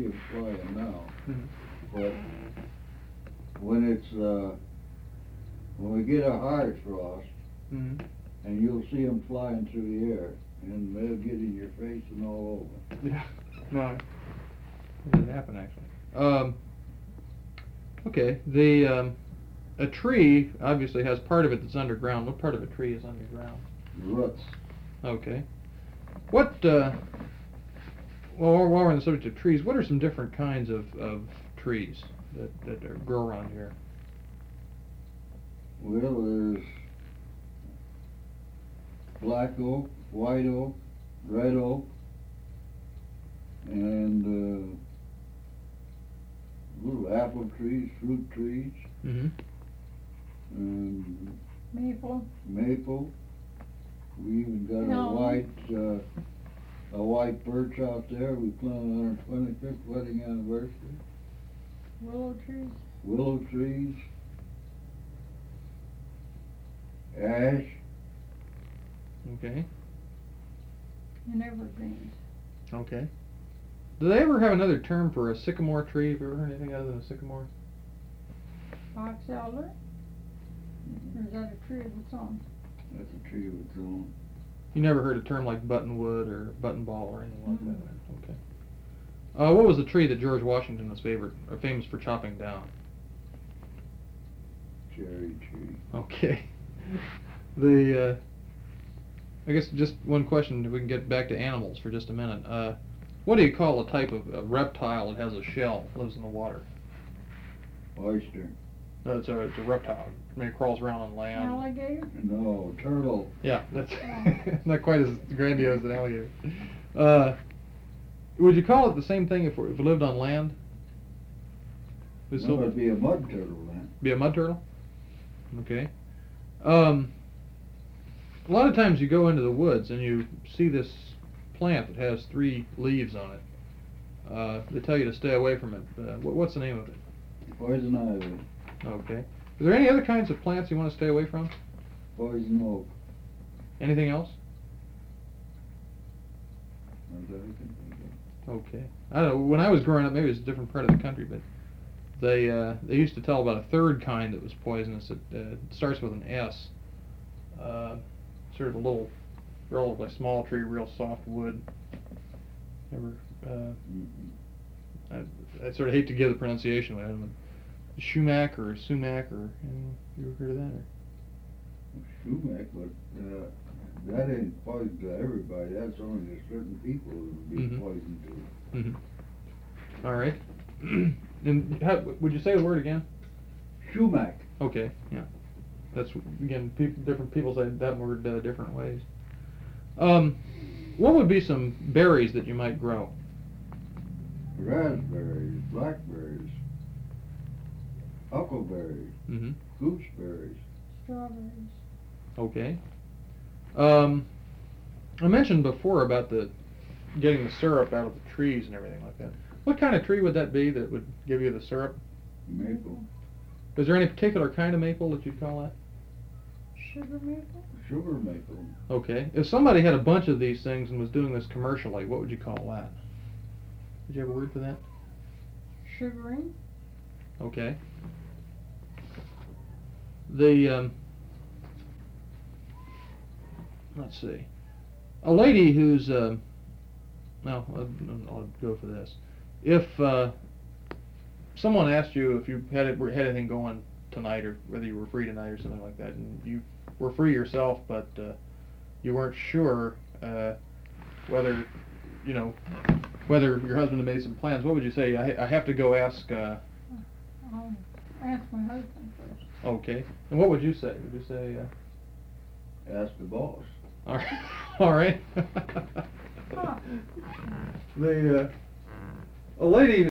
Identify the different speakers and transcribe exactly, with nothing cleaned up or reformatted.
Speaker 1: it's flying now.
Speaker 2: Mhm.
Speaker 1: But when it's, uh, when we get a hard frost,
Speaker 2: Mhm.
Speaker 1: and you'll see them flying through the air, and they'll get in your face and all over.
Speaker 2: Yeah. No. It did happen actually. Um, okay. The um, a tree obviously has part of it that's underground. What part of a tree is underground?
Speaker 1: Roots.
Speaker 2: Okay. What? Uh, well, while we're on the subject of trees, what are some different kinds of, of trees that that are, grow around here?
Speaker 1: Well, there's black oak, white oak, red oak, and uh, little apple trees, fruit trees,
Speaker 2: Mm-hmm.
Speaker 1: and
Speaker 3: Maple.
Speaker 1: maple. We even got
Speaker 3: Elm.
Speaker 1: a white, uh, a white birch out there. We planted on our twenty-fifth wedding anniversary.
Speaker 3: Willow trees.
Speaker 1: Willow trees, ash,
Speaker 2: Okay.
Speaker 3: And evergreens.
Speaker 2: Okay. Do they ever have another term for a sycamore tree? Have you ever heard anything other than a sycamore?
Speaker 3: Box elder. Or is that a tree of its own?
Speaker 1: that's a tree of its own.
Speaker 2: You never heard a term like buttonwood or buttonball or anything like
Speaker 3: Mm-mm.
Speaker 2: that? Okay. Uh, what was the tree that George Washington was favorite, or famous for chopping down?
Speaker 1: Cherry tree.
Speaker 2: Okay. The, uh, I guess just one question, if we can get back to animals for just a minute. Uh, what do you call a type of a reptile that has a shell, lives in the water?
Speaker 1: Oyster.
Speaker 2: No, it's a, it's a reptile. I mean, it crawls around on land.
Speaker 3: Alligator.
Speaker 1: No, turtle.
Speaker 2: Yeah, that's not quite as grandiose as an alligator. Uh, would you call it the same thing if, if it lived on land? Would it
Speaker 1: No,
Speaker 2: still
Speaker 1: it'd be a mud turtle then.
Speaker 2: be a mud turtle? Okay. Um, a lot of times you go into the woods and you see this plant that has three leaves on it. Uh, they tell you to stay away from it. Uh, what, what's the name of it?
Speaker 1: Poison ivy.
Speaker 2: Okay. Is there any other kinds of plants you want to stay away from?
Speaker 1: Poison oak.
Speaker 2: Anything else?
Speaker 1: That's what I can think of.
Speaker 2: Okay. I don't know. When I was growing up, maybe it was a different part of the country, but they uh, they used to tell about a third kind that was poisonous. It uh, starts with an S. Uh, sort of a little, relatively small tree, real soft wood. Ever? Uh,
Speaker 1: Mm-mm.
Speaker 2: I, I sort of hate to give the pronunciation away. I don't know. Sumac or sumac or you, you ever heard of that? Or?
Speaker 1: Sumac, but uh, that ain't poison to everybody. That's only to certain people who would be
Speaker 2: Mhm.
Speaker 1: poison to.
Speaker 2: Mm-hmm. All right. And how, would you say the word again?
Speaker 1: Sumac.
Speaker 2: Okay, yeah. That's, again, peop different people say that word uh, different ways. Um, what would be some berries that you might grow?
Speaker 1: Raspberries, blackberries, huckleberries,
Speaker 2: Mm-hmm.
Speaker 1: gooseberries.
Speaker 3: Strawberries.
Speaker 2: Okay. Um, I mentioned before about the getting the syrup out of the trees and everything like that. What kind of tree would that be that would give you the syrup?
Speaker 1: Maple.
Speaker 2: Is there any particular kind of maple that you'd call that?
Speaker 3: Sugar maple.
Speaker 1: Sugar maple.
Speaker 2: Okay. If somebody had a bunch of these things and was doing this commercially, what would you call that? Did you have a word for that?
Speaker 3: Sugaring.
Speaker 2: Okay. The, um, let's see. A lady who's, uh, well, I'll, I'll go for this. If uh, someone asked you if you had had anything going tonight, or whether you were free tonight or something like that, and you were free yourself, but uh, you weren't sure uh, whether, you know, whether your husband had made some plans, what would you say? I, I have to go ask. Uh,
Speaker 3: I'll ask my husband first.
Speaker 2: okay. And what would you say? Would you say? Uh,
Speaker 1: Ask the boss.
Speaker 2: all right. All right.
Speaker 3: Huh.
Speaker 2: The uh, a lady